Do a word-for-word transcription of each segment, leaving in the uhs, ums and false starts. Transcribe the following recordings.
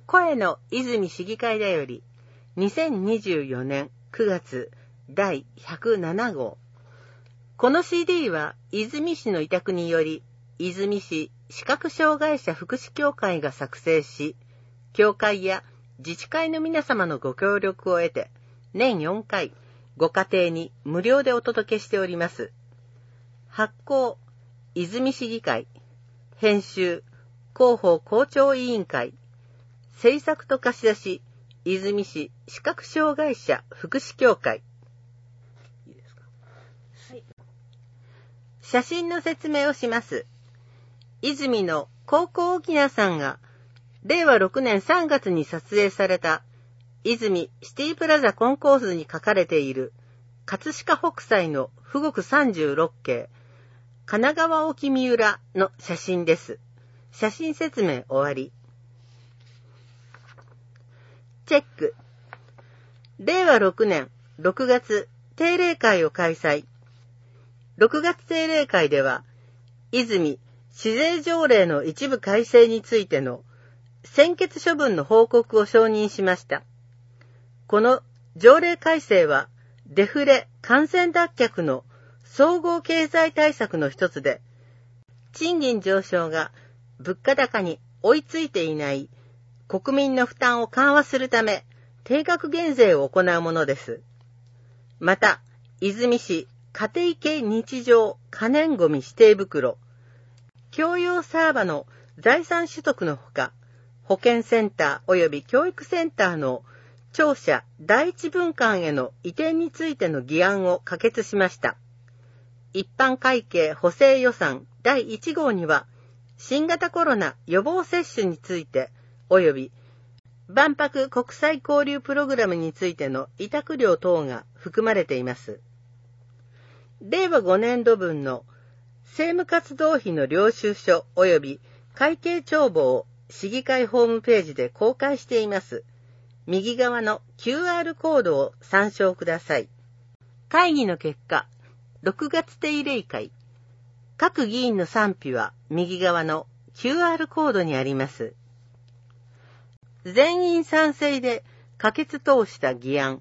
声の泉市議会だよりにせんにじゅうよねんくがつだいひゃくななごう。この シーディー は泉市の委託により泉市視覚障害者福祉協会が作成し、協会や自治会の皆様のご協力を得て年よんかいご家庭に無料でお届けしております。発行泉市議会、編集広報校長委員会、制作と貸し出し泉市視覚障害者福祉協会。いいですか？はい。写真の説明をします。泉の高校沖縄さんがれいわろくねんさんがつに撮影された泉シティプラザコンコースに書かれている葛飾北斎の富国さんじゅうろっけい神奈川沖三浦の写真です。写真説明終わり。チェック。れいわろくねんろくがつ定例会を開催。ろくがつ定例会では、泉市税条例の一部改正についての専決処分の報告を承認しました。この条例改正は、デフレ感染脱却の総合経済対策の一つで、賃金上昇が物価高に追いついていない国民の負担を緩和するため、定額減税を行うものです。また、泉市家庭系日常可燃ごみ指定袋、共用サーバの財産取得のほか、保健センター及び教育センターの庁舎第一分館への移転についての議案を可決しました。一般会計補正予算だいいちごうには、新型コロナ予防接種について及び万博国際交流プログラムについての委託料等が含まれています。れいわごねんどぶんの政務活動費の領収書及び会計帳簿を市議会ホームページで公開しています。右側の キューアール コードを参照ください。会議の結果、ろくがつ定例会。各議員の賛否は右側の キューアール コードにあります。全員賛成で可決通した議案。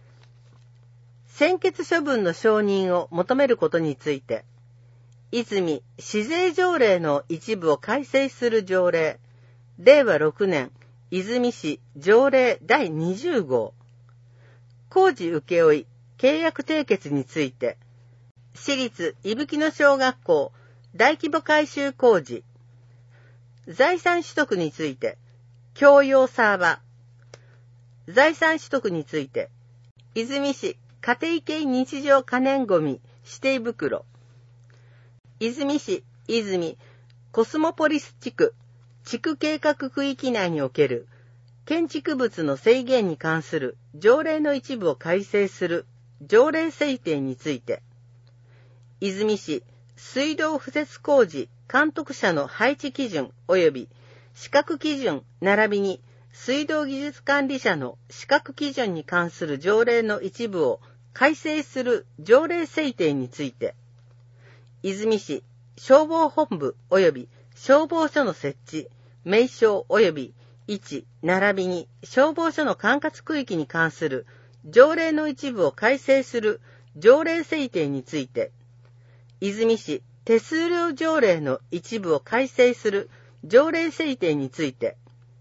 専決処分の承認を求めることについて、泉市税条例の一部を改正する条例、れいわろくねん泉市条例だいにじゅうごう、工事請負契約締結について、市立伊吹野小学校大規模改修工事、財産取得について、共用サーバー、財産取得について、泉市家庭系日常可燃ごみ指定袋、泉市泉コスモポリス地区地区計画区域内における建築物の制限に関する条例の一部を改正する条例制定について、泉市水道敷設工事監督者の配置基準及び資格基準並びに水道技術管理者の資格基準に関する条例の一部を改正する条例制定について、泉市消防本部及び消防署の設置、名称及び位置並びに消防署の管轄区域に関する条例の一部を改正する条例制定について、泉市手数料条例の一部を改正する条例制定について、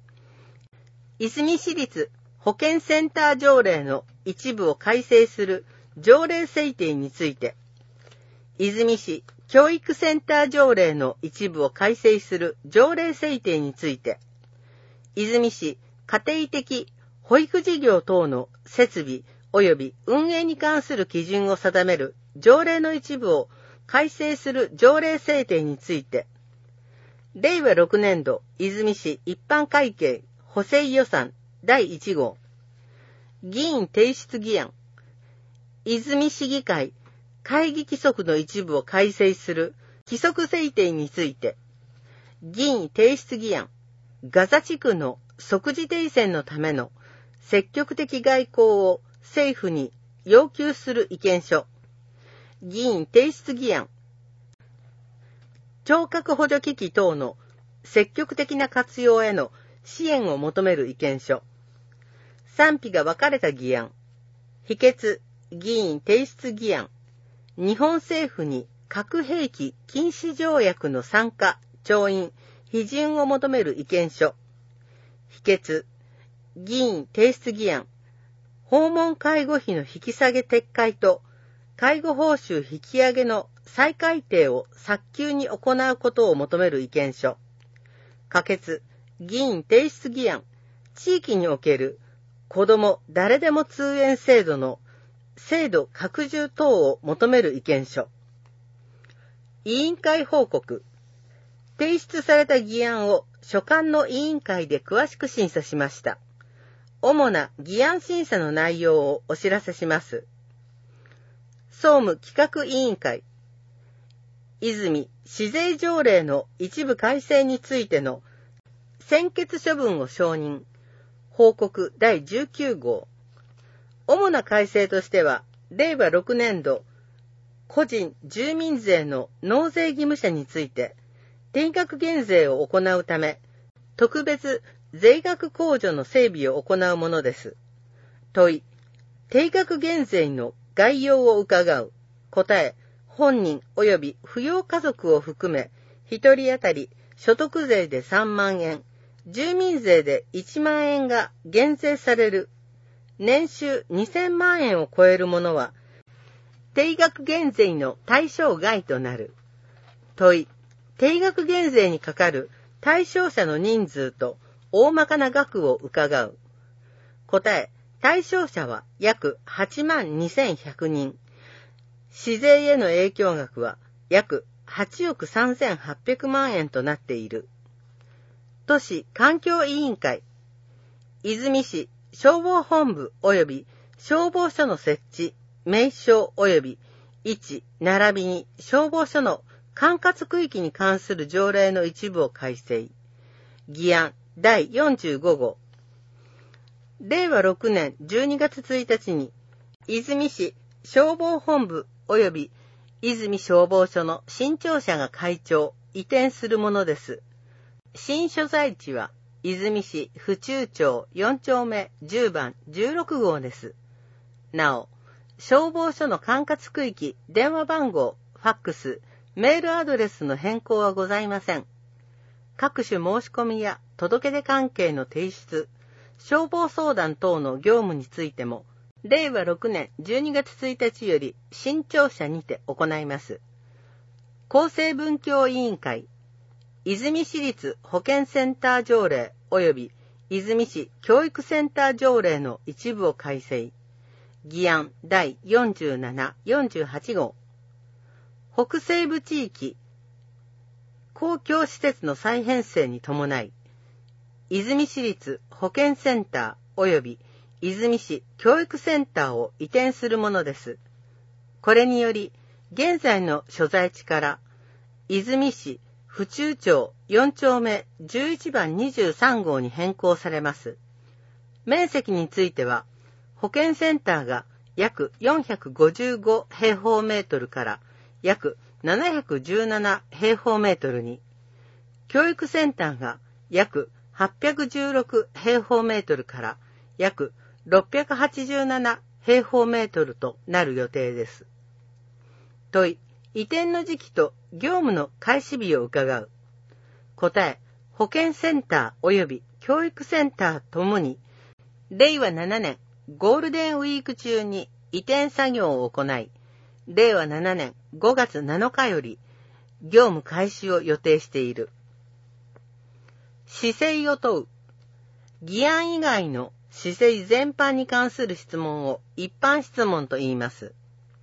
泉市立保健センター条例の一部を改正する条例制定について、泉市教育センター条例の一部を改正する条例制定について、泉市家庭的保育事業等の設備及び運営に関する基準を定める条例の一部を改正する条例制定について、れいわろくねんど泉市一般会計補正予算だいいちごう、議員提出議案、泉市議会会議規則の一部を改正する規則制定について、議員提出議案、ガザ地区の即時停戦のための積極的外交を政府に要求する意見書、議員提出議案、聴覚補助機器等の積極的な活用への支援を求める意見書。賛否が分かれた議案。否決、議員提出議案。日本政府に核兵器禁止条約の参加、調印、批准を求める意見書。否決、議員提出議案。訪問介護費の引き下げ撤回と、介護報酬引き上げの再改定を早急に行うことを求める意見書。可決、議員提出議案。地域における子ども誰でも通園制度の制度拡充等を求める意見書。委員会報告。提出された議案を所管の委員会で詳しく審査しました。主な議案審査の内容をお知らせします。総務企画委員会。泉市税条例の一部改正についての専決処分を承認。報告だいじゅうきゅうごう。主な改正としては、れいわろくねんど、個人住民税の納税義務者について、定額減税を行うため、特別税額控除の整備を行うものです。問い、定額減税の概要を伺う。答え、本人及び扶養家族を含め、ひとり当たり所得税でさんまんえん、住民税でいちまんえんが減税される。年収にせんまんえんを超えるものは、定額減税の対象外となる。問い、定額減税にかかる対象者の人数と大まかな額を伺う。答え、対象者は約はちまんにせんひゃくにん。市税への影響額は約はちおくさんぜんはっぴゃくまんえんとなっている。都市環境委員会。泉市消防本部及び消防署の設置、名称及び位置並びに消防署の管轄区域に関する条例の一部を改正。議案だいよんじゅうごごう。れいわろくねんじゅうにがつついたちに、泉市消防本部及び泉消防署の新庁舎が開庁、移転するものです。新所在地は、泉市府中町よんちょうめじゅうばんじゅうろくごうです。なお、消防署の管轄区域、電話番号、ファックス、メールアドレスの変更はございません。各種申し込みや届け出関係の提出、消防相談等の業務についても、れいわろくねんじゅうにがつついたちより新庁舎にて行います。厚生文教委員会、泉市立保健センター条例及び泉市教育センター条例の一部を改正。議案だいよんじゅうなな、よんじゅうはちごう。北西部地域公共施設の再編成に伴い、泉市立保健センター及び泉市教育センターを移転するものです。これにより、現在の所在地から泉市府中町よんちょうめじゅういちばんにじゅうさんごうに変更されます。面積については、保健センターが約よんひゃくごじゅうごへいほうメートルから約ななひゃくじゅうななへいほうメートルに、教育センターが約はっぴゃくじゅうろくへいほうメートルから約ろっぴゃくはちじゅうななへいほうメートルとなる予定です。問い、移転の時期と業務の開始日を伺う。答え、保健センター及び教育センターともに、れいわななねんゴールデンウィーク中に移転作業を行い、れいわななねんごがつなのかより業務開始を予定している。市政を問う。議案以外の市政全般に関する質問を一般質問と言います。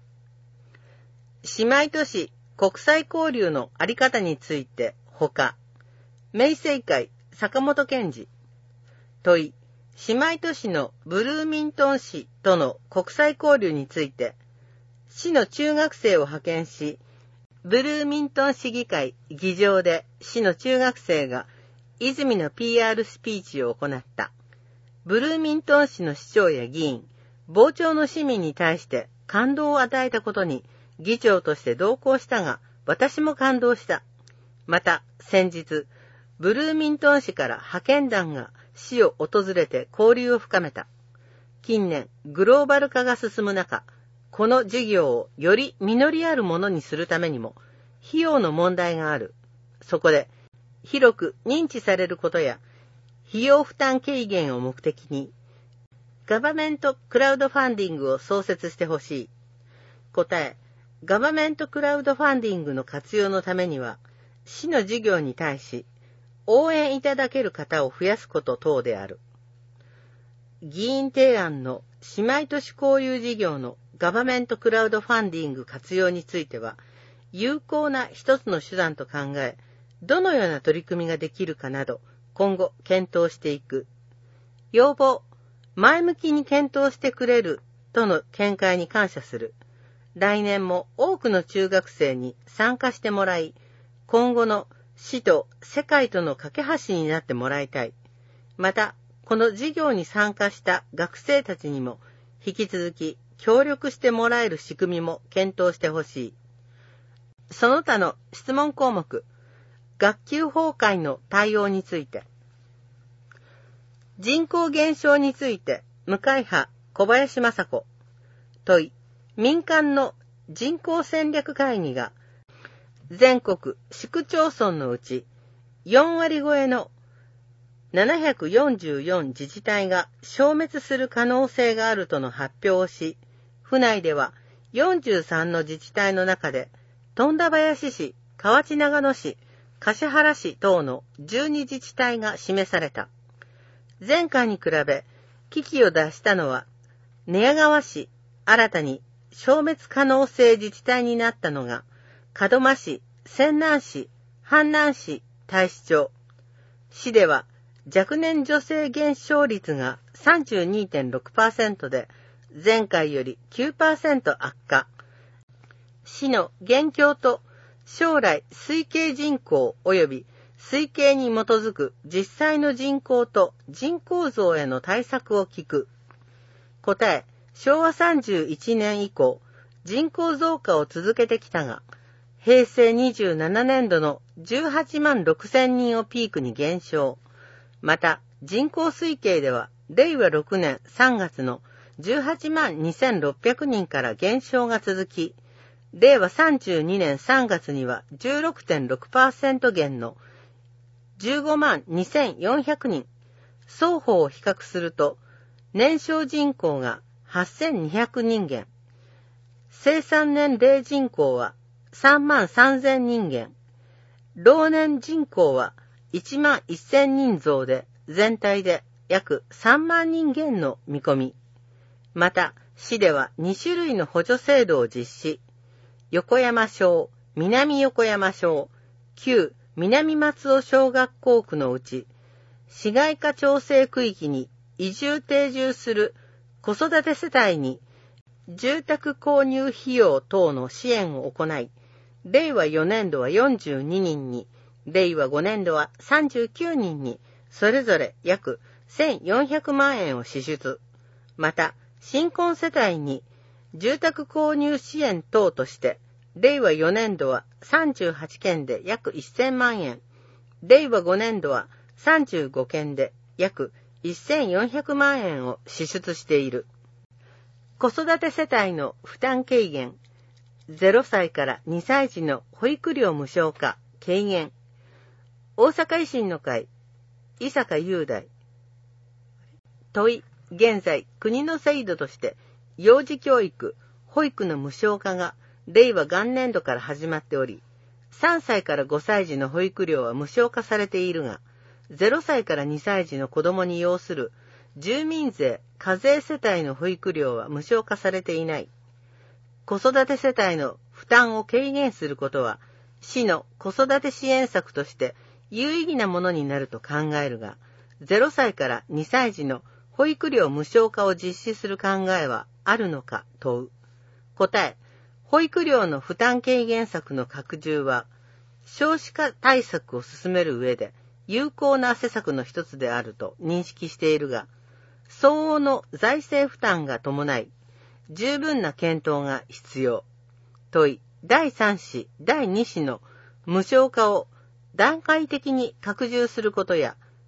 姉妹都市国際交流のあり方について他、明政会坂本健二。問い、姉妹都市のブルーミントン市との国際交流について、市の中学生を派遣し、ブルーミントン市議会議場で市の中学生が泉の ピーアール スピーチを行った。ブルーミントン市の市長や議員、傍聴の市民に対して感動を与えたことに議長として同行したが、私も感動した。また、先日、ブルーミントン市から派遣団が市を訪れて交流を深めた。近年、グローバル化が進む中、この事業をより実りあるものにするためにも、費用の問題がある。そこで、広く認知されることや、費用負担軽減を目的に、ガバメントクラウドファンディングを創設してほしい。答え、ガバメントクラウドファンディングの活用のためには、市の事業に対し、応援いただける方を増やすこと等である。議員提案の姉妹都市交流事業のガバメントクラウドファンディング活用については、有効な一つの手段と考え、どのような取り組みができるかなど、今後検討していく。要望、前向きに検討してくれるとの見解に感謝する。来年も多くの中学生に参加してもらい、今後の市と世界との架け橋になってもらいたい。また、この事業に参加した学生たちにも引き続き協力してもらえる仕組みも検討してほしい。その他の質問項目、学級崩壊の対応について。人口減少について、向井派小林雅子。問い、民間の人口戦略会議が、全国市区町村のうちよんわり超えのななひゃくよんじゅうよん自治体が消滅する可能性があるとの発表をし、府内ではよんじゅうさんの自治体の中で、富田林市、河内長野市、橿原市等のじゅうに自治体が示された。前回に比べ、危機を脱したのは、寝屋川市、新たに消滅可能性自治体になったのが、門真市、泉南市、阪南市、太子町。市では若年女性減少率が さんじゅうにてんろくパーセント で前回より きゅうパーセント 悪化。市の現況と将来推計人口及び推計に基づく実際の人口と人口増への対策を聞く。答え、昭和さんじゅういちねん以降、人口増加を続けてきたが、平成にじゅうななねんどのじゅうはちまんろくせんにんをピークに減少。また、人口推計では、れいわろくねんさんがつのじゅうはちまんにせんろっぴゃくにんから減少が続き、れいわさんじゅうにねんさんがつには じゅうろくてんろくパーセント 減のじゅうごまんにせんよんひゃくにん。双方を比較すると、年少人口がはっせんにひゃくにん減。生産年齢人口はさんまんさんぜんにん減。老年人口はいちまんせんにん増で、全体で約さんまんにん減の見込み。また、市ではにしゅるいの補助制度を実施。横山小、南横山小、旧南松尾小学校区のうち、市街化調整区域に移住定住する子育て世帯に住宅購入費用等の支援を行い、れいわよねんどはよんじゅうににんに、れいわごねんどはさんじゅうきゅうにんに、それぞれ約せんよんひゃくまんえんを支出。また、新婚世帯に住宅購入支援等として、れいわよねんどはさんじゅうはちけんで約せんまんえん、れいわごねんどはさんじゅうごけんで約せんよんひゃくまんえんを支出している。子育て世帯の負担軽減、ゼロさいからにさい児の保育料無償化、軽減。大阪維新の会、伊坂雄大。問い、現在、国の制度として、幼児教育、保育の無償化が、れいわ元年度から始まっており、さんさいからごさい児の保育料は無償化されているが、ゼロさいからにさい児の子供に要する住民税、課税世帯の保育料は無償化されていない。子育て世帯の負担を軽減することは、市の子育て支援策として有意義なものになると考えるが、ゼロさいからにさい児の保育料無償化を実施する考えはあるのか問う。答え、保育料の負担軽減策の拡充は、少子化対策を進める上で有効な施策の一つであると認識しているが、相応の財政負担が伴い、十分な検討が必要。問い、だいさん子、だいに子の無償化を段階的に拡充することや、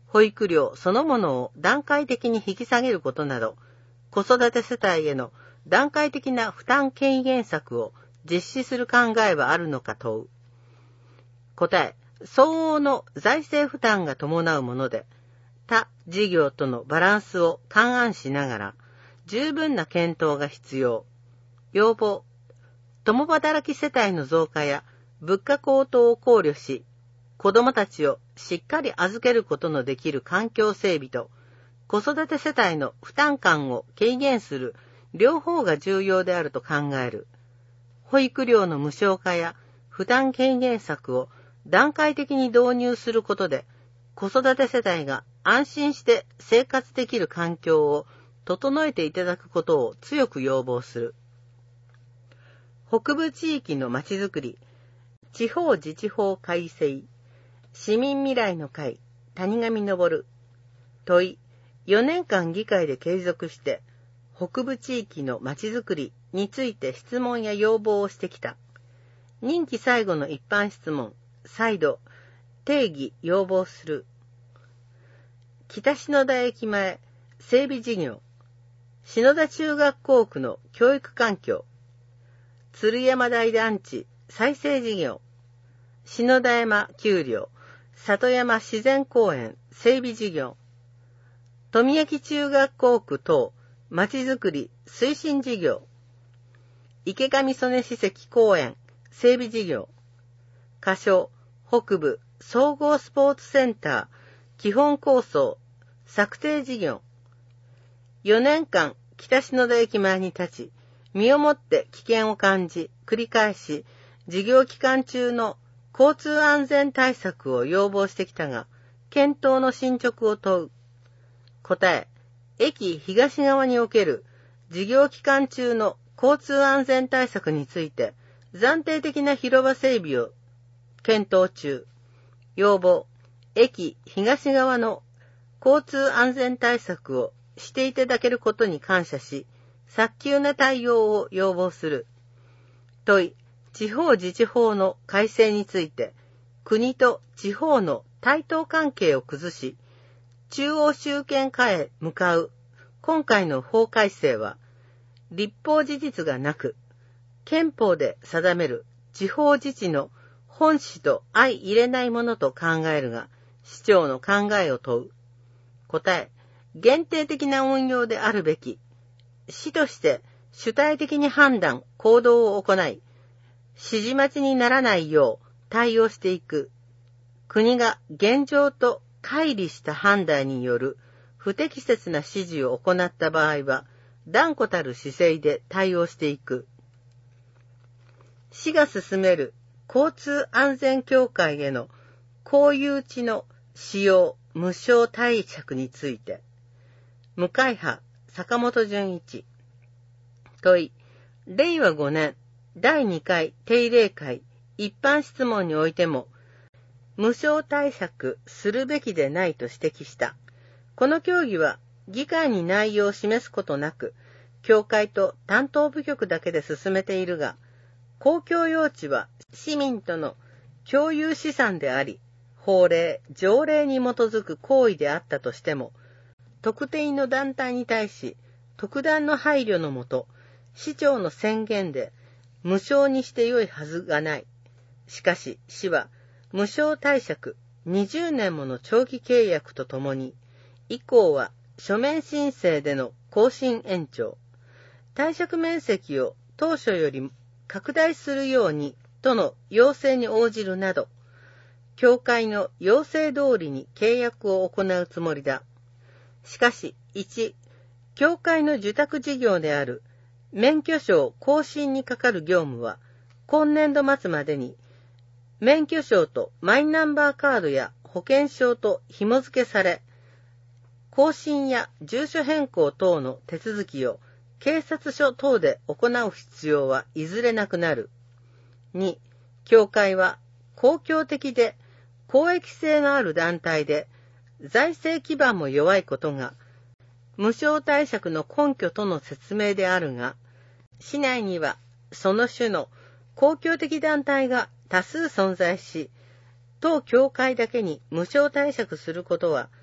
保育料そのものを段階的に引き下げることなど、子育て世帯への段階的な負担軽減策を実施する考えはあるのか問う。答え、相応の財政負担が伴うもので、他事業とのバランスを勘案しながら、十分な検討が必要。要望、共働き世帯の増加や物価高騰を考慮し、子どもたちをしっかり預けることのできる環境整備と、子育て世帯の負担感を軽減する両方が重要であると考える。保育料の無償化や負担軽減策を段階的に導入することで、子育て世帯が安心して生活できる環境を整えていただくことを強く要望する。北部地域のまちづくり、地方自治法改正、市民未来の会、谷上昇、問い、よねんかん議会で継続して、北部地域のまちづくりについて質問や要望をしてきた。任期最後の一般質問、再度、定義要望する。北篠田駅前、整備事業、篠田中学校区の教育環境、鶴山台団地再生事業、篠田山丘陵、里山自然公園整備事業、富駅中学校区等まちづくり推進事業、池上曽根史跡公園整備事業、仮称北部総合スポーツセンター基本構想策定事業、よねんかん北篠田駅前に立ち、身をもって危険を感じ、繰り返し、事業期間中の交通安全対策を要望してきたが、検討の進捗を問う。答え、駅東側における事業期間中の交通安全対策について、暫定的な広場整備を検討中。要望、駅東側の交通安全対策をしていただけることに感謝し、早急な対応を要望する。問い、地方自治法の改正について、国と地方の対等関係を崩し、中央集権化へ向かう今回の法改正は、立法事実がなく、憲法で定める地方自治の本旨と相入れないものと考えるが、市長の考えを問う。答え、限定的な運用であるべき。市として主体的に判断、行動を行い、指示待ちにならないよう対応していく。国が現状と乖離した判断による不適切な指示を行った場合は、断固たる姿勢で対応していく。市が進める交通安全協会への公有地の使用無償貸借について、無会派坂本純一。問い、れいわごねんだいにかい定例会一般質問においても、無償貸借するべきでないと指摘した。この協議は議会に内容を示すことなく、協会と担当部局だけで進めているが、公共用地は市民との共有資産であり、法令、条例に基づく行為であったとしても、特定の団体に対し、特段の配慮のもと、市長の宣言で無償にしてよいはずがない。しかし、市は無償貸借にじゅうねんもの長期契約とともに、以降は書面申請での更新延長、貸借面積を当初より拡大するようにとの要請に応じるなど、協会の要請通りに契約を行うつもりだ。しかし、いち、協会の受託事業である免許証更新にかかる業務は、今年度末までに、免許証とマイナンバーカードや保険証と紐付けされ、更新や住所変更等の手続きを警察署等で行う必要はいずれなくなる。に、協会は公共的で公益性のある団体で財政基盤も弱いことが無償貸借の根拠との説明であるが、市内にはその種の公共的団体が多数存在し、当協会だけに無償貸借することは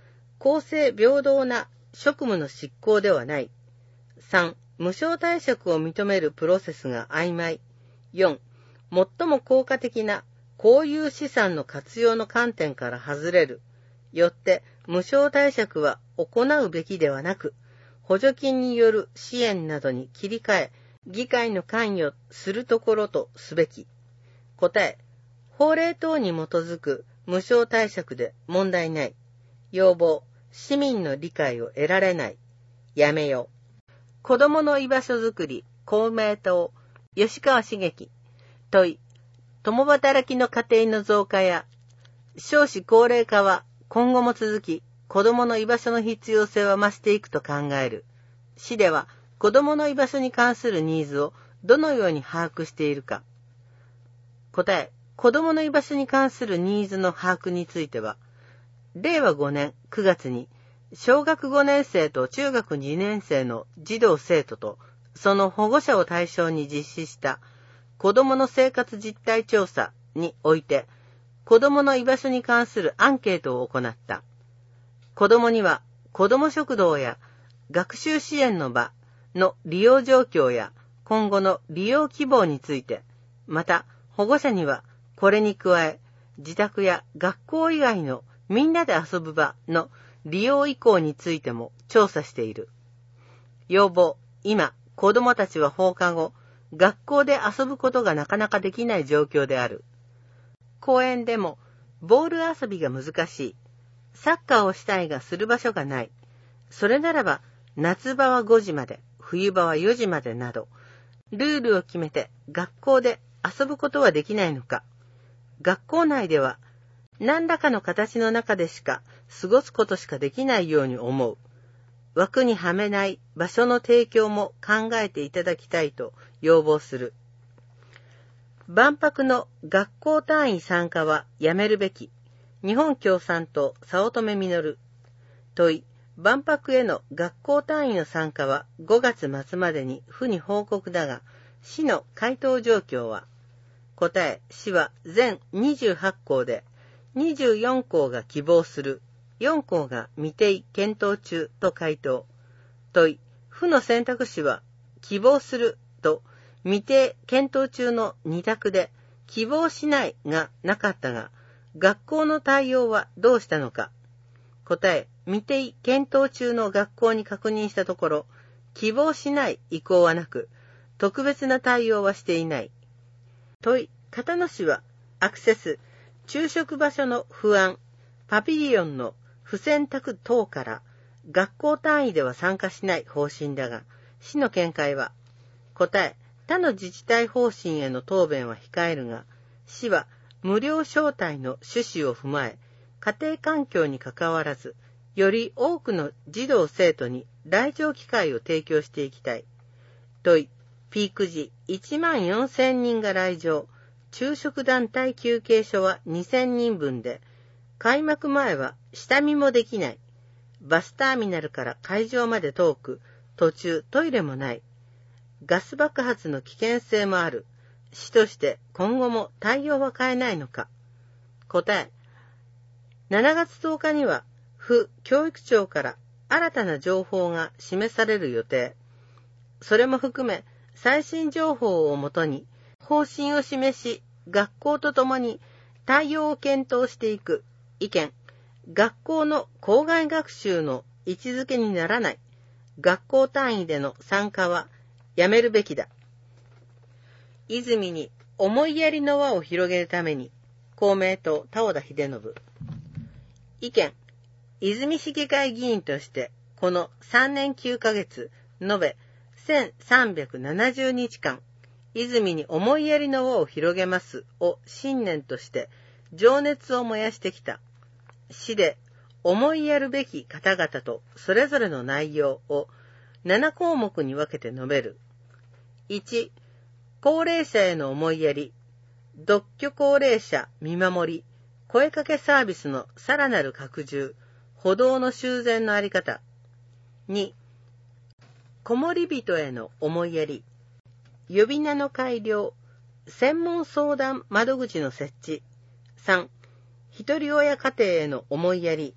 公正平等な職務の執行ではない。さん、無償退職を認めるプロセスが曖昧。よん、最も効果的な公有資産の活用の観点から外れる。よって無償退職は行うべきではなく、補助金による支援などに切り替え、議会の関与するところとすべき。答え、法令等に基づく無償退職で問題ない。要望、市民の理解を得られない。やめよ。子どもの居場所づくり、公明党、吉川茂樹。問い、共働きの家庭の増加や少子高齢化は今後も続き、子どもの居場所の必要性は増していくと考える。市では子どもの居場所に関するニーズをどのように把握しているか。答え、子どもの居場所に関するニーズの把握については、れいわごねんくがつに小学ごねん生と中学にねん生の児童生徒とその保護者を対象に実施した子どもの生活実態調査において、子どもの居場所に関するアンケートを行った。子どもには子ども食堂や学習支援の場の利用状況や今後の利用希望について、また保護者にはこれに加え、自宅や学校以外のみんなで遊ぶ場の利用意向についても調査している。要望、今、子どもたちは放課後、学校で遊ぶことがなかなかできない状況である。公園でもボール遊びが難しい。サッカーをしたいがする場所がない。それならば、夏場はごじまで、冬場はよじまでなど、ルールを決めて学校で遊ぶことはできないのか。学校内では、何らかの形の中でしか過ごすことしかできないように思う。枠にはめない場所の提供も考えていただきたいと要望する。万博の学校単位参加はやめるべき。日本共産党早乙女実。問い、万博への学校単位の参加はごがつ末までに府に報告だが、市の回答状況は。答え、市は全にじゅうはちこうで、にじゅうよんこうが希望する、よんこうが未定検討中と回答。問い、府の選択肢は希望すると未定検討中のに択で希望しないがなかったが、学校の対応はどうしたのか。答え、未定検討中の学校に確認したところ、希望しない意向はなく、特別な対応はしていない。問い、片野市はアクセス、昼食場所の不安、パビリオンの不選択等から学校単位では参加しない方針だが、市の見解は。答え、他の自治体方針への答弁は控えるが、市は無料招待の趣旨を踏まえ、家庭環境にかかわらず、より多くの児童生徒に来場機会を提供していきたい。問い、ピーク時いちまんよんせんにんが来場、昼食団体休憩所はにせんにんぶんで、開幕前は下見もできない。バスターミナルから会場まで遠く、途中トイレもない。ガス爆発の危険性もある。市として今後も対応は変えないのか。答え、しちがつとおかには府教育庁から新たな情報が示される予定。それも含め最新情報をもとに方針を示し、学校とともに対応を検討していく。意見、学校の校外学習の位置づけにならない学校単位での参加はやめるべきだ。泉に思いやりの輪を広げるために、公明党田尾田秀信。意見、泉市議会議員としてこのさんねんきゅうかげつ、延べせんさんびゃくななじゅうにちかん、泉に思いやりの輪を広げますを信念として情熱を燃やしてきた。市で思いやるべき方々とそれぞれの内容をななこうもくに分けて述べる。いち、高齢者への思いやり、独居高齢者見守り、声かけサービスのさらなる拡充、歩道の修繕のあり方。に、こもり人への思いやり、呼び名の改良、専門相談窓口の設置。さん、ひとり親家庭への思いやり、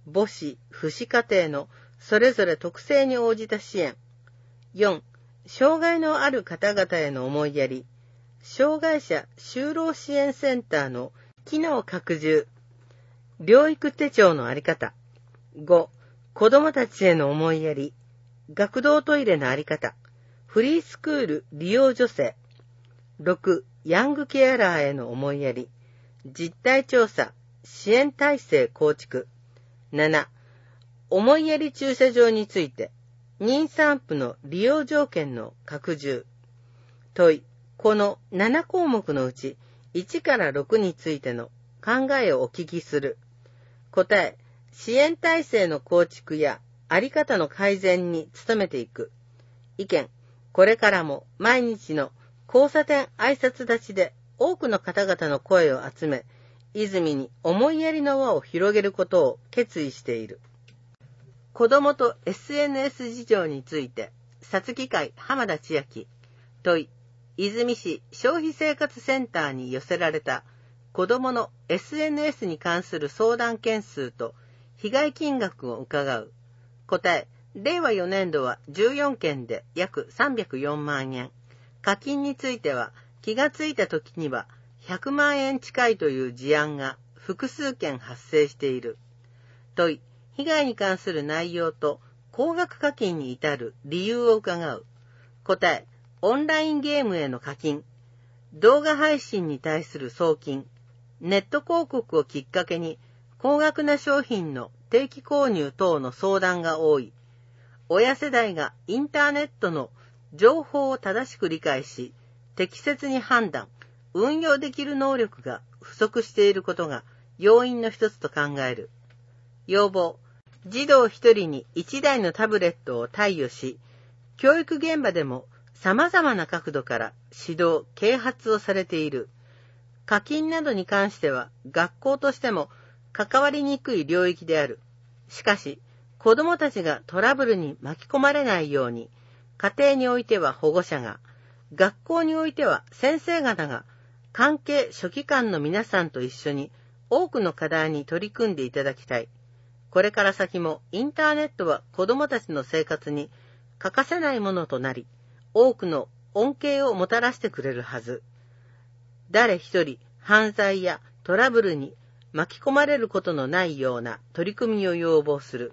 母子、父子家庭のそれぞれ特性に応じた支援。よん、障害のある方々への思いやり。障害者就労支援センターの機能拡充。療育手帳のあり方。ご、子どもたちへの思いやり。学童トイレのあり方。フリースクール利用助成。ろく、ヤングケアラーへの思いやり。実態調査、支援体制構築。なな、思いやり駐車場について、妊産婦の利用条件の拡充。問い、このなな項目のうちいちからろくについての考えをお聞きする。答え、支援体制の構築やあり方の改善に努めていく。意見、これからも毎日の交差点挨拶立ちで多くの方々の声を集め、泉に思いやりの輪を広げることを決意している。子どもと エスエヌエス 事情について、さつき会浜田千秋。問い、泉市消費生活センターに寄せられた子どもの エスエヌエス に関する相談件数と被害金額を伺う。答え、れいわよねんどはじゅうよんけんで約さんびゃくよんまんえん。課金については気がついた時にはひゃくまんえん近いという事案が複数件発生している。問い、被害に関する内容と高額課金に至る理由を伺う。答え、オンラインゲームへの課金、動画配信に対する送金、ネット広告をきっかけに高額な商品の定期購入等の相談が多い。親世代がインターネットの情報を正しく理解し、適切に判断、運用できる能力が不足していることが要因の一つと考える。要望、児童一人に一台のタブレットを貸与し、教育現場でも様々な角度から指導、啓発をされている。課金などに関しては学校としても関わりにくい領域である。しかし、子どもたちがトラブルに巻き込まれないように、家庭においては保護者が、学校においては先生方が、関係書記官の皆さんと一緒に多くの課題に取り組んでいただきたい。これから先もインターネットは子どもたちの生活に欠かせないものとなり、多くの恩恵をもたらしてくれるはず。誰一人犯罪やトラブルに巻き込まれることのないような取り組みを要望する。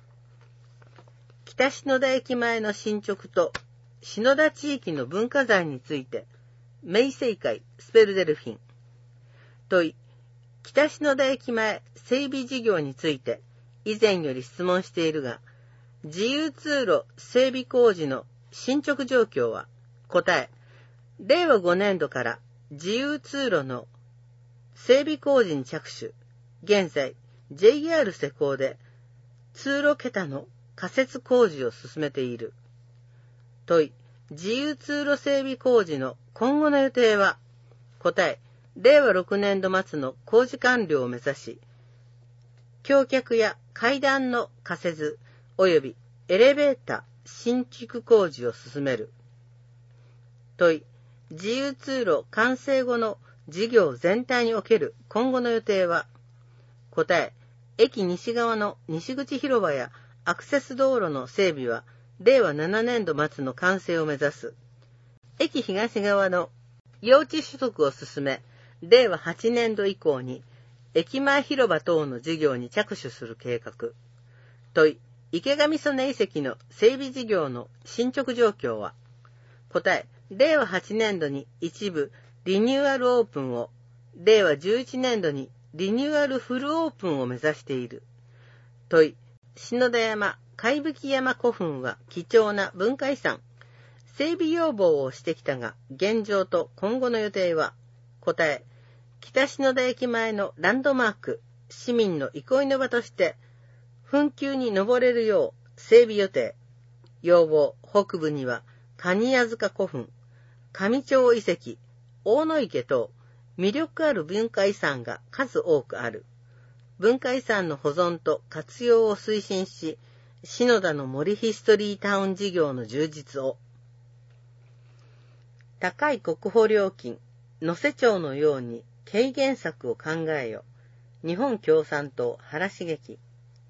北篠田駅前の進捗と篠田地域の文化財について、明星会スペルデルフィン。問い、北篠田駅前整備事業について以前より質問しているが、自由通路整備工事の進捗状況は。答え、れいわごねんどから自由通路の整備工事に着手。現在 ジェイアール 施工で通路桁の仮設工事を進めている。問い、自由通路整備工事の今後の予定は。答え、れいわろくねんど末の工事完了を目指し、橋脚や階段の仮設及びエレベーター新築工事を進める。問い、自由通路完成後の事業全体における今後の予定は。答え、駅西側の西口広場やアクセス道路の整備はれいわななねんど末の完成を目指す。駅東側の用地取得を進め、れいわはちねんど以降に駅前広場等の事業に着手する計画。問い、池上曽根遺跡の整備事業の進捗状況は。答え、れいわはちねんどに一部リニューアルオープンを、れいわじゅういちねんどにリニューアルフルオープンを目指している。問い、篠田山、貝吹山古墳は貴重な文化遺産。整備要望をしてきたが、現状と今後の予定は。答え、北篠田駅前のランドマーク、市民の憩いの場として、墳丘に登れるよう整備予定。要望、北部には、蟹屋塚古墳、上町遺跡、大野池等、魅力ある文化遺産が数多くある。文化遺産の保存と活用を推進し、篠田の森ヒストリータウン事業の充実を。高い国保料金、能勢町のように軽減策を考えよ。日本共産党原茂樹。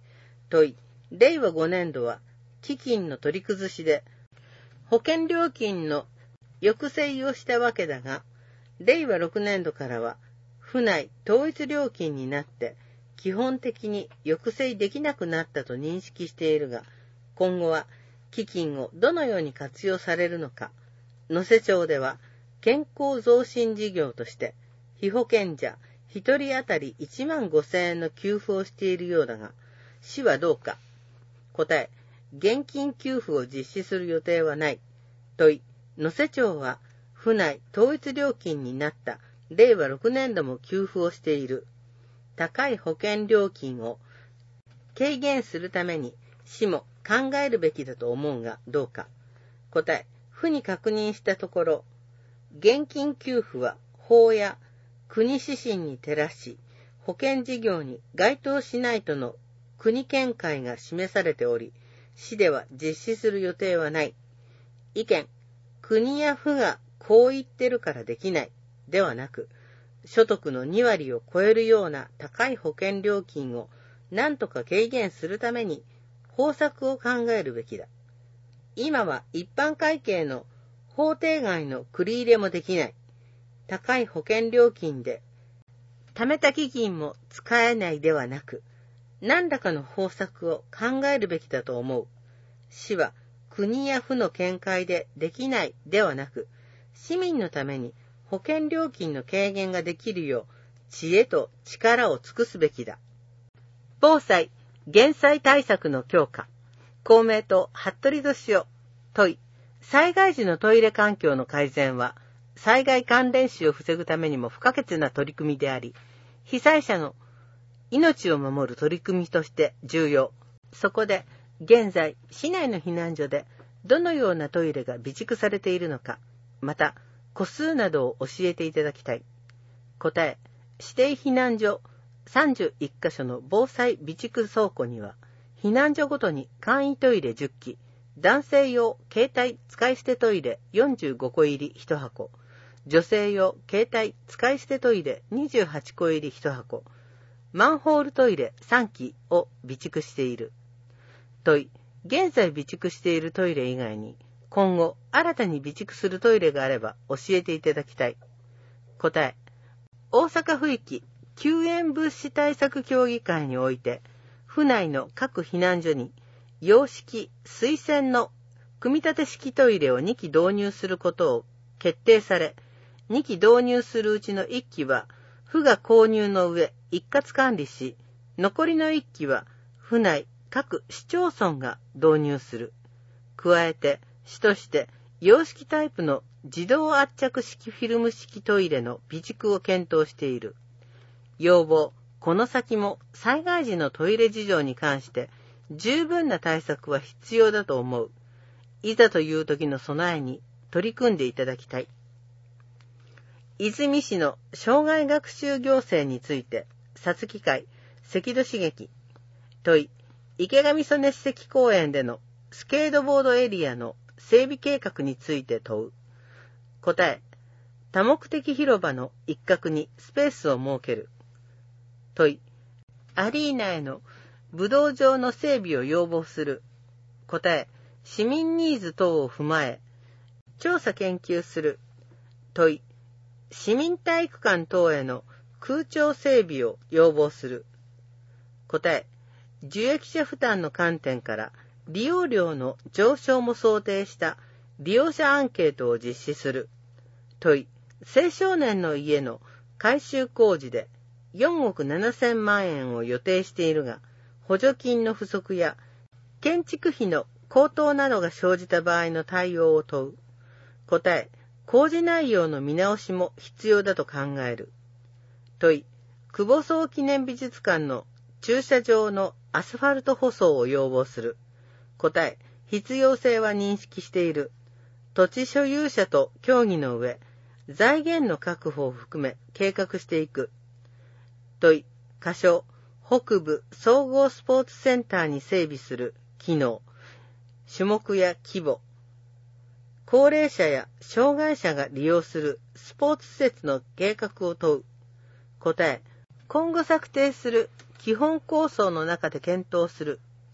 問い、れいわごねんどは基金の取り崩しで保険料金の抑制をしたわけだが、れいわろくねんどからは府内統一料金になって基本的に抑制できなくなったと認識しているが、今後は基金をどのように活用されるのか、能勢町では健康増進事業として被保険者ひとり当たりいちまんごせんえんの給付をしているようだが、市はどうか。答え、現金給付を実施する予定はない。問い、能勢町は府内統一料金になったれいわろくねんども給付をしている。高い保険料金を軽減するために市も考えるべきだと思うがどうか。答え、府に確認したところ、現金給付は法や国指針に照らし、保険事業に該当しないとの国見解が示されており、市では実施する予定はない。意見、国や府がこう言ってるからできないではなく、所得のにわりを超えるような高い保険料金を何とか軽減するために方策を考えるべきだ。今は一般会計の法定外の繰り入れもできない。高い保険料金で貯めた基金も使えないではなく、何らかの方策を考えるべきだと思う。市は国や府の見解でできないではなく、市民のために保険料金の軽減ができるよう知恵と力を尽くすべきだ。防災・減災対策の強化。公明党服部俊夫。問い、災害時のトイレ環境の改善は災害関連死を防ぐためにも不可欠な取り組みであり、被災者の命を守る取り組みとして重要。そこで現在市内の避難所でどのようなトイレが備蓄されているのか、また個数などを教えていただきたい。答え、指定避難所さんじゅういっかしょの防災備蓄倉庫には、避難所ごとに簡易トイレじゅっき、男性用携帯使い捨てトイレよんじゅうごこ入りいちはこ、女性用携帯使い捨てトイレにじゅうはちこ入りいちはこ、マンホールトイレさんきを備蓄している。問い、現在備蓄しているトイレ以外に、今後新たに備蓄するトイレがあれば教えていただきたい。答え、大阪府域救援物資対策協議会において、府内の各避難所に洋式水洗の組み立て式トイレをにき導入することを決定され、にき導入するうちのいっきは府が購入の上一括管理し、残りのいっきは府内各市町村が導入する。加えて市として洋式タイプの自動圧着式フィルム式トイレの備蓄を検討している。要望、この先も災害時のトイレ事情に関して十分な対策は必要だと思う。いざという時の備えに取り組んでいただきたい。泉市の障害学習行政について、皐月会、関戸茂樹。問い、池上曽根史跡公園でのスケートボードエリアの整備計画について問う。答え、多目的広場の一角にスペースを設ける。問い、アリーナへの武道場の整備を要望する。答え、市民ニーズ等を踏まえ、調査研究する。問い、市民体育館等への空調整備を要望する。答え、受益者負担の観点から利用料の上昇も想定した利用者アンケートを実施する。問い、青少年の家の改修工事でよんおくななせんまんえんを予定しているが、補助金の不足や建築費の高騰などが生じた場合の対応を問う。答え、工事内容の見直しも必要だと考える。問い、久保荘記念美術館の駐車場のアスファルト舗装を要望する。答え、必要性は認識している。土地所有者と協議の上、財源の確保を含め計画していく。問い、仮称、北部総合スポーツセンターに整備する機能、種目や規模、高齢者や障害者が利用するスポーツ施設の計画を問う。答え、今後策定する基本構想の中で検討する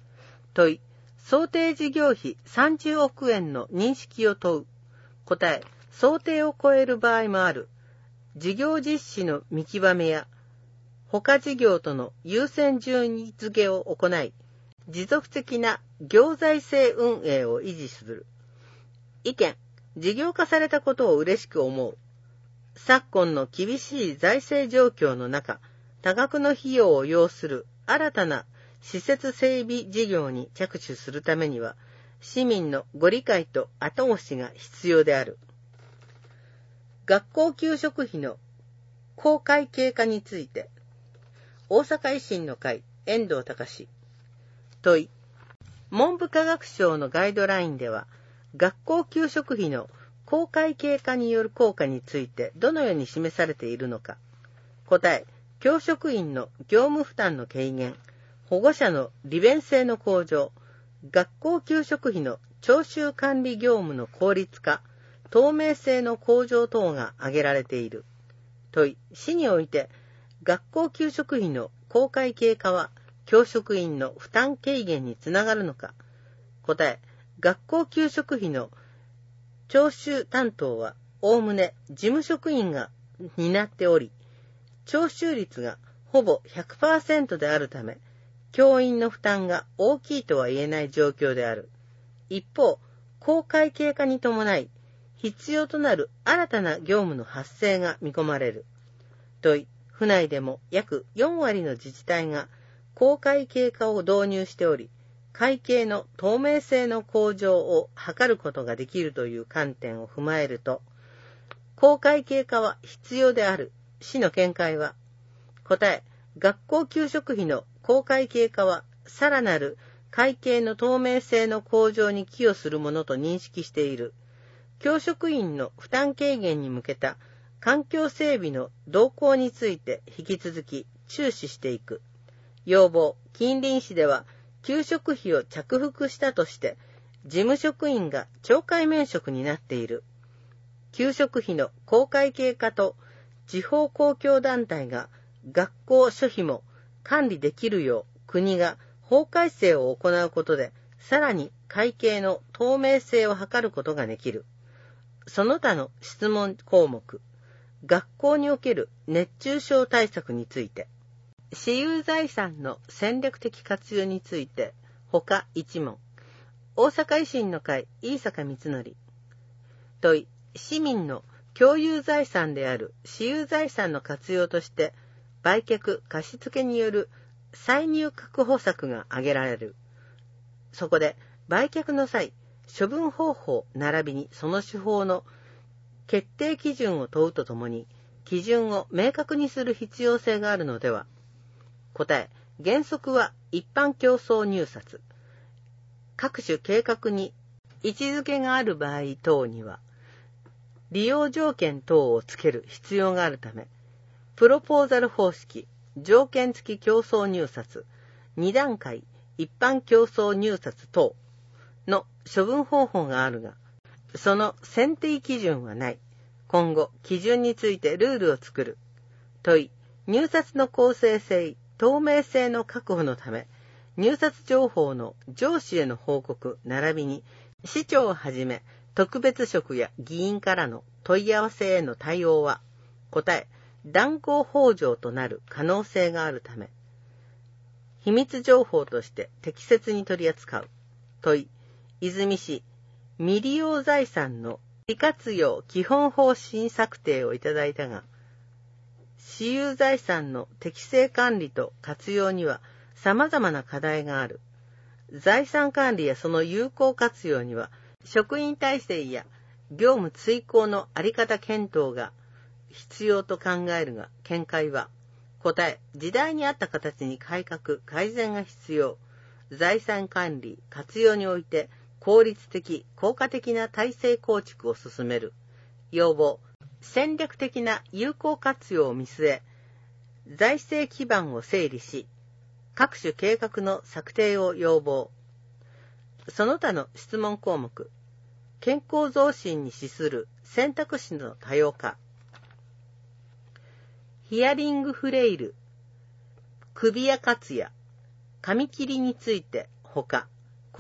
問い、想定事業費さんじゅうおくえんの認識を問う。答え、想定を超える場合もある。事業実施の見極めや、他事業との優先順位付けを行い、持続的な行財政運営を維持する。意見、事業化されたことを嬉しく思う。昨今の厳しい財政状況の中、多額の費用を要する新たな施設整備事業に着手するためには、市民のご理解と後押しが必要である。学校給食費の公開経過について、大阪維新の会、遠藤隆。問い、文部科学省のガイドラインでは、学校給食費の公開経過による効果についてどのように示されているのか。答え、教職員の業務負担の軽減、保護者の利便性の向上、学校給食費の徴収管理業務の効率化、透明性の向上等が挙げられている。問い、市において、学校給食費の公開経過は教職員の負担軽減につながるのか。答え、学校給食費の徴収担当はおおむね事務職員が担っており、徴収率がほぼ ひゃくパーセント であるため、教員の負担が大きいとは言えない状況である。一方、公開経過に伴い、必要となる新たな業務の発生が見込まれる。問い、府内でも約よんわりの自治体が公開経過を導入しており、会計の透明性の向上を図ることができるという観点を踏まえると、公開経過は必要である。市の見解は、答え、学校給食費の公開経過は、さらなる会計の透明性の向上に寄与するものと認識している。教職員の負担軽減に向けた環境整備の動向について引き続き注視していく。要望、近隣市では給食費を着服したとして、事務職員が懲戒免職になっている。給食費の公開経過と地方公共団体が学校諸費も管理できるよう国が法改正を行うことで、さらに会計の透明性を図ることができる。その他の質問項目、学校における熱中症対策について、私有財産の戦略的活用について、他一問。大阪維新の会、飯坂光則。問い、市民の共有財産である私有財産の活用として、売却・貸付による歳入確保策が挙げられる。そこで、売却の際、処分方法並びにその手法の決定基準を問うとともに、基準を明確にする必要性があるのでは。答え、原則は一般競争入札。各種計画に位置づけがある場合等には、利用条件等をつける必要があるため、プロポーザル方式、条件付き競争入札、に段階一般競争入札等の処分方法があるが、その選定基準はない。今後、基準についてルールを作る。問い、入札の公正性、透明性の確保のため、入札情報の上司への報告並びに、市長をはじめ特別職や議員からの問い合わせへの対応は、答え、断行法上となる可能性があるため、秘密情報として適切に取り扱う。問い、泉市未利用財産の利活用基本方針策定をいただいたが、私有財産の適正管理と活用には様々な課題がある。財産管理やその有効活用には、職員体制や業務遂行のあり方検討が必要と考えるが、見解は、答え、時代に合った形に改革、改善が必要。財産管理、活用において、効率的、効果的な体制構築を進める。要望、戦略的な有効活用を見据え、財政基盤を整理し、各種計画の策定を要望。その他の質問項目、健康増進に資する選択肢の多様化。ヒアリングフレイル、首やカツや、紙切りについて他、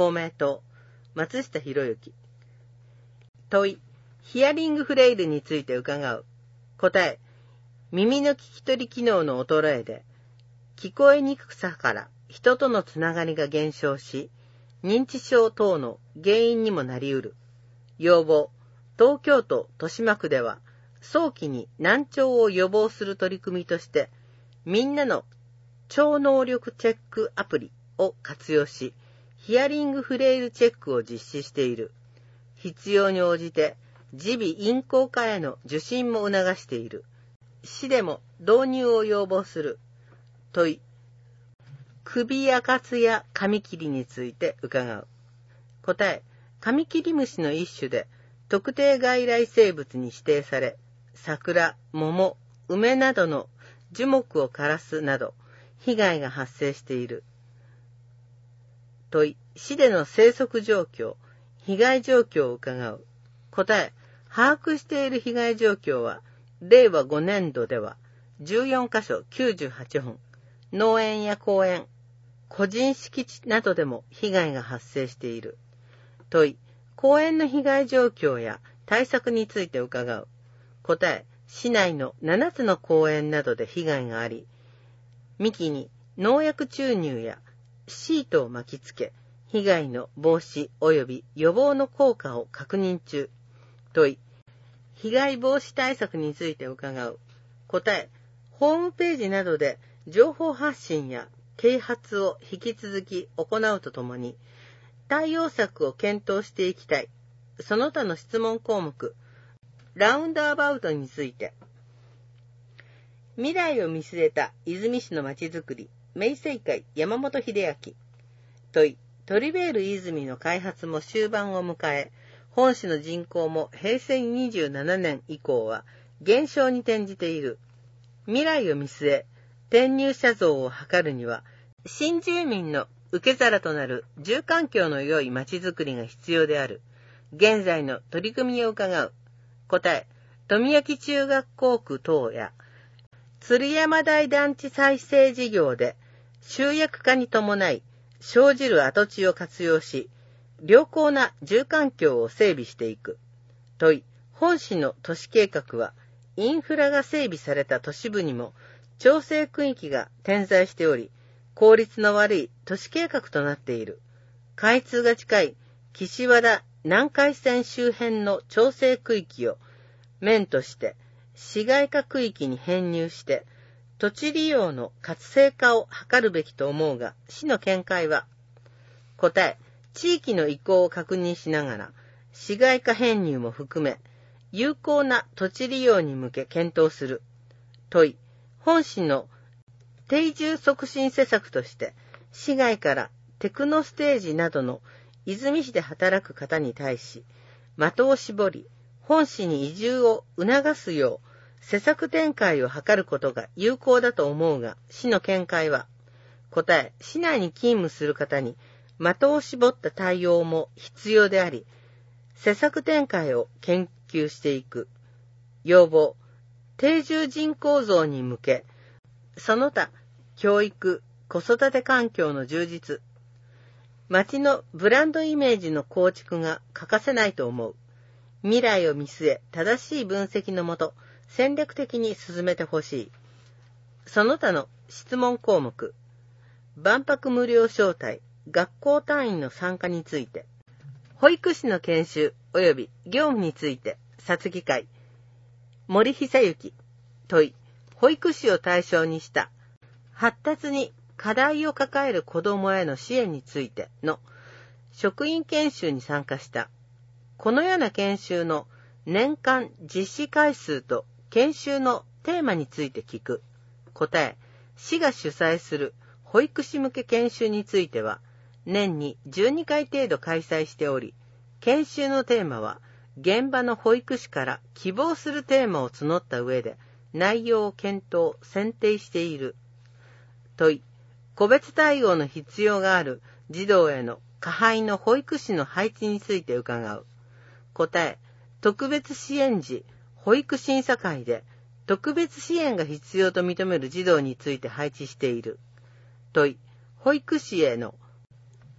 公明党、松下博之。問い、ヒアリングフレイルについて伺う。答え、耳の聞き取り機能の衰えで、聞こえにくさから人とのつながりが減少し、認知症等の原因にもなり得る。要望、東京都豊島区では、早期に難聴を予防する取り組みとして、みんなの超能力チェックアプリを活用し、ヒアリングフレイルチェックを実施している。必要に応じて、耳鼻咽喉科への受診も促している。市でも導入を要望する。問い、首やかつやカミキリについて伺う。答え、カミキリムシの一種で、特定外来生物に指定され、桜、桃、梅などの樹木を枯らすなど、被害が発生している。問い、市での生息状況、被害状況を伺う。答え、把握している被害状況は、れいわごねんどでは、じゅうよんかしょきゅうじゅうはちほん、農園や公園、個人敷地などでも被害が発生している。問い、公園の被害状況や対策について伺う。答え、市内のななつの公園などで被害があり、幹に農薬注入やシートを巻き付け、被害の防止及び予防の効果を確認中。問い、被害防止対策について伺う。答え、ホームページなどで情報発信や啓発を引き続き行うとともに、対応策を検討していきたい。その他の質問項目、ラウンドアバウトについて。未来を見据えた出水市のまちづくり、明星会山本秀明。問い、トリベール泉の開発も終盤を迎え、本市の人口もへいせいにじゅうななねん以降は減少に転じている。未来を見据え、転入者増を図るには、新住民の受け皿となる住環境の良い町づくりが必要である。現在の取り組みを伺う。答え、富焼中学校区等や、鶴山台団地再生事業で集約化に伴い生じる跡地を活用し、良好な住環境を整備していく。問い、本市の都市計画は、インフラが整備された都市部にも調整区域が点在しており、効率の悪い都市計画となっている。開通が近い岸和田南海線周辺の調整区域を面として市街化区域に編入して、土地利用の活性化を図るべきと思うが、市の見解は。答え、地域の意向を確認しながら、市街化編入も含め、有効な土地利用に向け検討する。問い、本市の定住促進施策として、市外からテクノステージなどの出水市で働く方に対し、的を絞り、本市に移住を促すよう、施策展開を図ることが有効だと思うが、市の見解は。答え、市内に勤務する方に、的を絞った対応も必要であり、施策展開を研究していく。要望、定住人口増に向け、その他、教育、子育て環境の充実、町のブランドイメージの構築が欠かせないと思う。未来を見据え、正しい分析のもと、戦略的に進めてほしい。その他の質問項目、万博無料招待、学校単位の参加について、保育士の研修及び業務について、札議会、森久之。問い、保育士を対象にした発達に課題を抱える子どもへの支援についての職員研修に参加した。このような研修の年間実施回数と研修のテーマについて聞く。答え、市が主催する保育士向け研修については、年にじゅうにかい程度開催しており、研修のテーマは、現場の保育士から希望するテーマを募った上で、内容を検討、選定している。問い、個別対応の必要がある児童への加配の保育士の配置について伺う。答え、特別支援時、保育審査会で、特別支援が必要と認める児童について配置している。問い、保育士への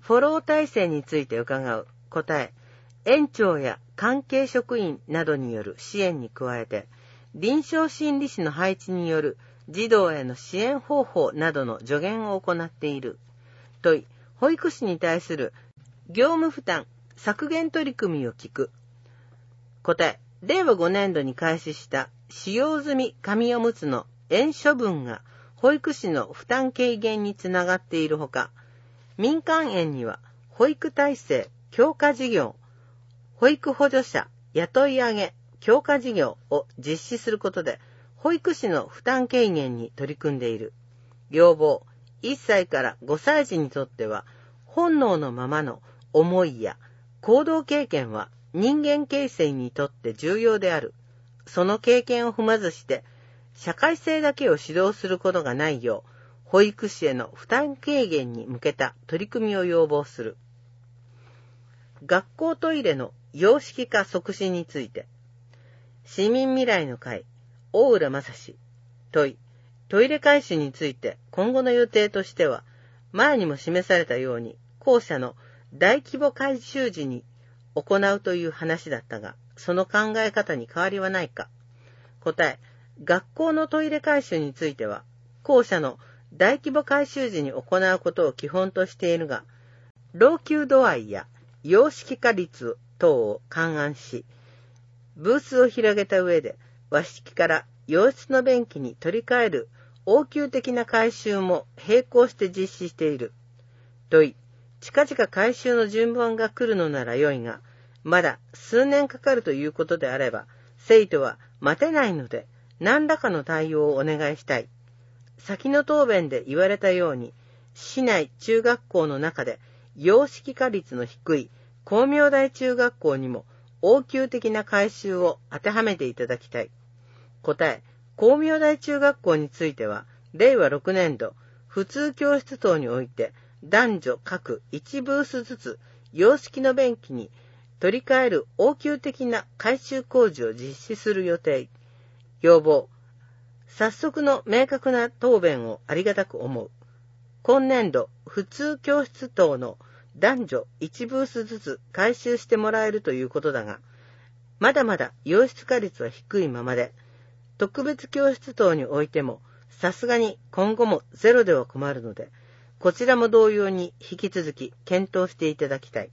フォロー体制について伺う。答え、園長や関係職員などによる支援に加えて、臨床心理士の配置による児童への支援方法などの助言を行っている。問い、保育士に対する業務負担削減取り組みを聞く。答え、れいわごねんどに開始した使用済み紙おむつの園処分が保育士の負担軽減につながっているほか、民間園には保育体制強化事業、保育補助者雇い上げ強化事業を実施することで、保育士の負担軽減に取り組んでいる。要望、いっさいからごさい児にとっては、本能のままの思いや行動経験は人間形成にとって重要である。その経験を踏まずして、社会性だけを指導することがないよう、保育士への負担軽減に向けた取り組みを要望する。学校トイレの洋式化促進について、市民未来の会、大浦正史、問い、トイレ改修について今後の予定としては、前にも示されたように、校舎の大規模改修時に行うという話だったが、その考え方に変わりはないか。答え、学校のトイレ改修については、校舎の大規模改修時に行うことを基本としているが、老朽度合いや洋式化率等を勘案し、ブースを広げた上で和式から洋室の便器に取り替える応急的な改修も並行して実施している。問い、近々改修の順番が来るのなら良いが、まだ数年かかるということであれば、生徒は待てないので何らかの対応をお願いしたい。先の答弁で言われたように、市内中学校の中で洋式化率の低い光明台中学校にも応急的な改修を当てはめていただきたい。答え、光明台中学校については、れいわろくねんど、普通教室等において、男女各いちブースずつ、洋式の便器に取り替える応急的な改修工事を実施する予定。要望。早速の明確な答弁をありがたく思う。今年度、普通教室等の男女いちブースずつ改修してもらえるということだが、まだまだ洋室化率は低いままで、特別教室等においても、さすがに今後もゼロでは困るので、こちらも同様に引き続き検討していただきたい。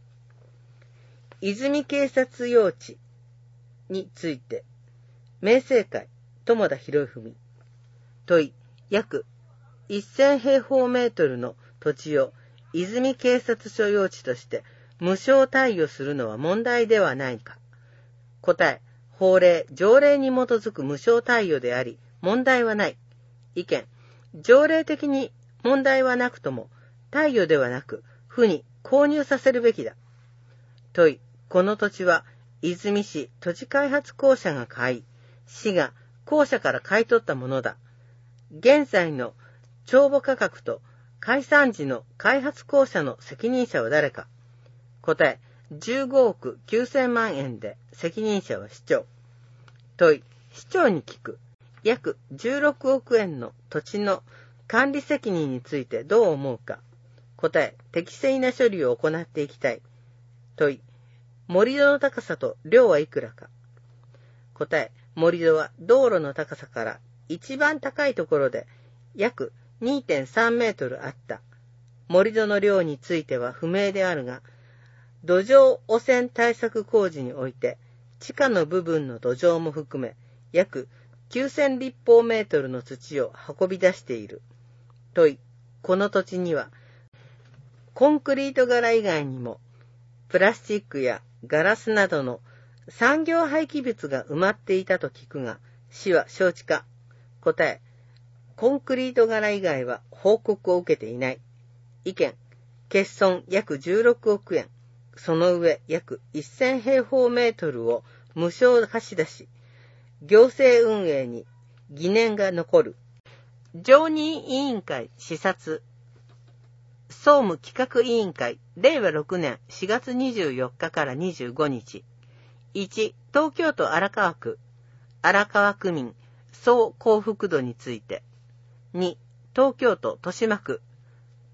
泉警察幼稚について、明生会、友田博文。問い、約せん平方メートルの土地を泉警察署用地として無償貸与するのは問題ではないか。答え、法令、条例に基づく無償貸与であり、問題はない。意見、条例的に問題はなくとも、貸与ではなく、府に購入させるべきだ。問い、この土地は、泉市土地開発公社が買い、市が公社から買い取ったものだ。現在の帳簿価格と解散時の開発公社の責任者は誰か。答え、じゅうごおくきゅうせんまんえんで責任者は市長。問い、市長に聞く。約じゅうろくおくえんの土地の管理責任についてどう思うか。答え、適正な処理を行っていきたい。問い、盛り土の高さと量はいくらか。答え、盛り土は道路の高さから一番高いところで約 にてんさんメートルあった。盛り土の量については不明であるが、土壌汚染対策工事において地下の部分の土壌も含め約きゅうせんりっぽうメートルの土を運び出している。問い、この土地にはコンクリート柄以外にもプラスチックやガラスなどの産業廃棄物が埋まっていたと聞くが、市は承知か。答え、コンクリート柄以外は報告を受けていない。意見、欠損約じゅうろくおくえん、その上約せん平方メートルを無償貸し出し、行政運営に疑念が残る。常任委員会視察。総務企画委員会、れいわろくねんしがつにじゅうよっかからにじゅうごにち。いち、東京都荒川区、荒川区民総幸福度について。に、東京都豊島区、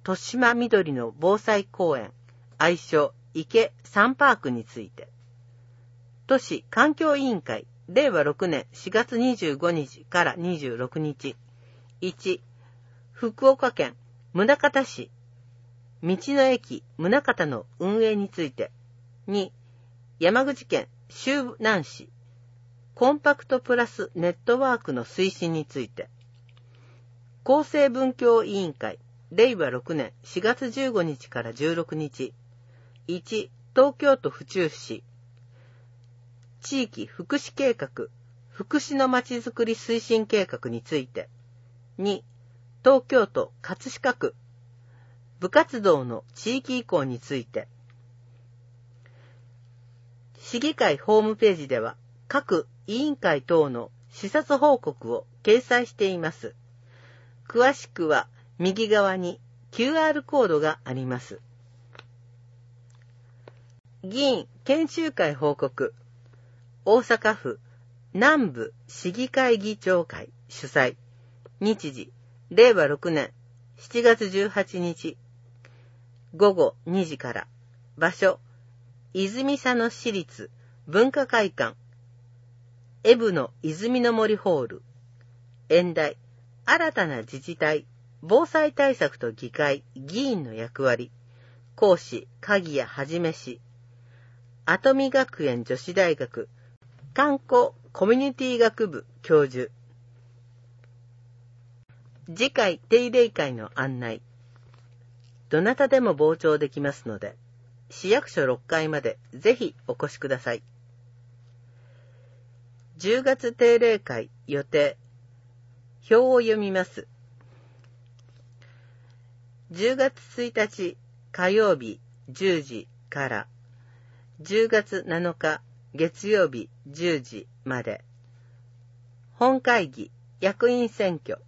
豊島緑の防災公園、愛称池サンパークについて。都市環境委員会、れいわろくねんしがつにじゅうごにちからにじゅうろくにち。いち、福岡県宗像市、道の駅宗像の運営について。に、山口県周南市、コンパクトプラスネットワークの推進について。厚生文教委員会、れいわろくねんしがつじゅうごにちからじゅうろくにち。いち、東京都府中市、地域福祉計画、福祉のまちづくり推進計画について。に、東京都葛飾区、部活動の地域移行について。市議会ホームページでは、各委員会等の視察報告を掲載しています。詳しくは右側に キューアール コードがあります。議員研修会報告。大阪府南部市議会議長会主催。日時、れいわろくねんしちがつじゅうはちにち。ごごにじから。場所、泉佐野市立文化会館。エブの泉の森ホール。演題、新たな自治体、防災対策と議会、議員の役割。講師、鍵谷はじめ氏。跡見学園女子大学観光コミュニティ学部教授。次回定例会の案内。どなたでも傍聴できますので、市役所ろっかいまでぜひお越しください。じゅうがつ定例会予定。表を読みます。じゅうがつついたち火曜日じゅうじからじゅうがつなのか月曜日じゅうじまで。本会議役員選挙。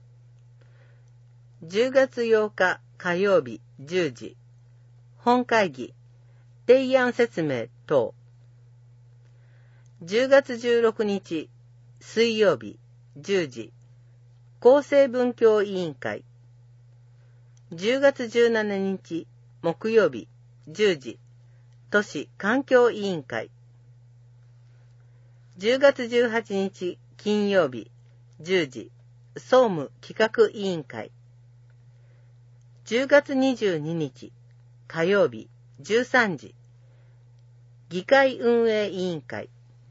じゅうがつようか火曜日じゅうじ。本会議提案説明等。じゅうがつじゅうろくにち水曜日じゅうじ。厚生文教委員会。じゅうがつじゅうしちにち木曜日じゅうじ。都市環境委員会。じゅうがつじゅうはちにち金曜日じゅうじ。総務企画委員会。じゅうがつにじゅうににち火曜日じゅうさんじ。議会運営委員会。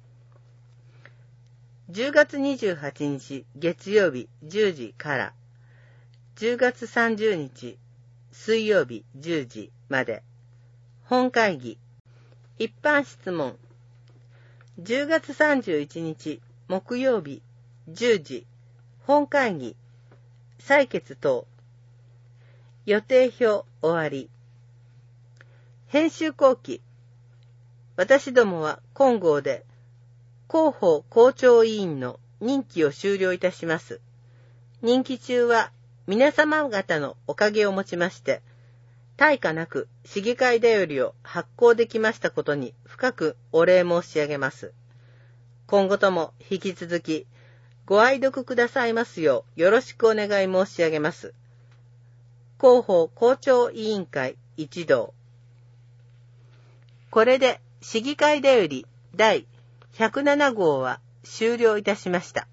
じゅうがつにじゅうはちにち月曜日じゅうじからじゅうがつさんじゅうにち水曜日じゅうじまで。本会議一般質問。じゅうがつさんじゅういちにち木曜日じゅうじ。本会議採決等。予定表終わり。編集後期。私どもは今号で広報校長委員の任期を終了いたします。任期中は皆様方のおかげをもちまして、大化なく市議会だよりを発行できましたことに深くお礼申し上げます。今後とも引き続きご愛読くださいますようよろしくお願い申し上げます。広報校長委員会一同。これで市議会だよりだいひゃくななごうは終了いたしました。